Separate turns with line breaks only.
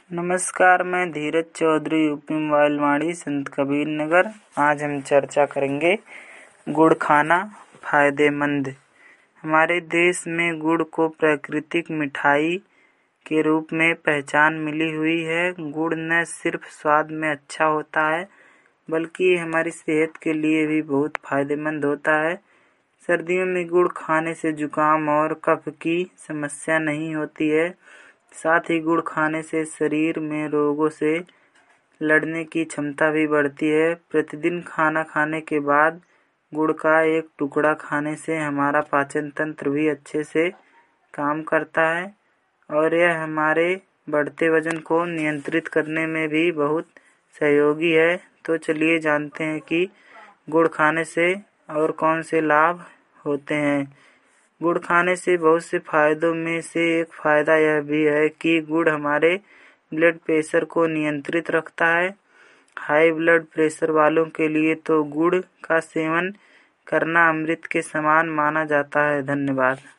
नमस्कार, मैं Dheeraj Chaudhary, UP mobile Vaani, Sant Kabir नगर। आज हम चर्चा करेंगे गुड़ खाना फायदेमंद। हमारे देश में गुड़ को प्राकृतिक मिठाई के रूप में पहचान मिली हुई है। गुड़ न सिर्फ स्वाद में अच्छा होता है बल्कि हमारी सेहत के लिए भी बहुत फायदेमंद होता है। सर्दियों में गुड़ खाने से जुकाम और कफ की समस्या नहीं होती है। साथ ही गुड़ खाने से शरीर में रोगों से लड़ने की क्षमता भी बढ़ती है। प्रतिदिन खाना खाने के बाद गुड़ का एक टुकड़ा खाने से हमारा पाचन तंत्र भी अच्छे से काम करता है और यह हमारे बढ़ते वजन को नियंत्रित करने में भी बहुत सहयोगी है। तो चलिए जानते हैं कि गुड़ खाने से और कौन से लाभ होते हैं। गुड़ खाने से बहुत से फायदों में से एक फ़ायदा यह भी है कि गुड़ हमारे ब्लड प्रेशर को नियंत्रित रखता है। हाई ब्लड प्रेशर वालों के लिए तो गुड़ का सेवन करना अमृत के समान माना जाता है। धन्यवाद।